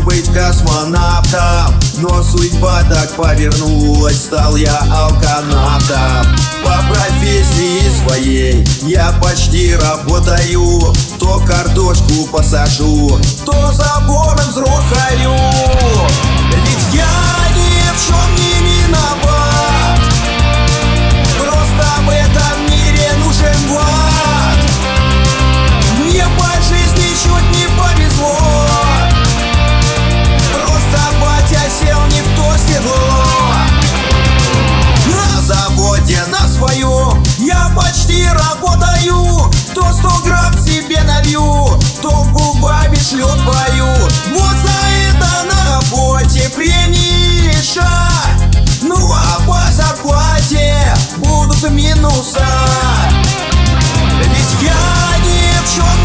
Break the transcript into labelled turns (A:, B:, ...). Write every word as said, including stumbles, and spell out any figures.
A: быть космонавтом, но судьба так повернулась, стал я алканавтом. По профессии своей я почти работаю, то картошку посажу, то забором взрухаю. Ведь я ни в чем не виноват, просто в этом мире нужен влад. Мне по жизни чуть не повезло, просто батя сел не в то седло. На заводе на своем я почти работаю, то сто грамм себе налью, то губами шлет пою. Вот за это на работе премии решать, ну а по зарплате будут минуса. Ведь я ни в чем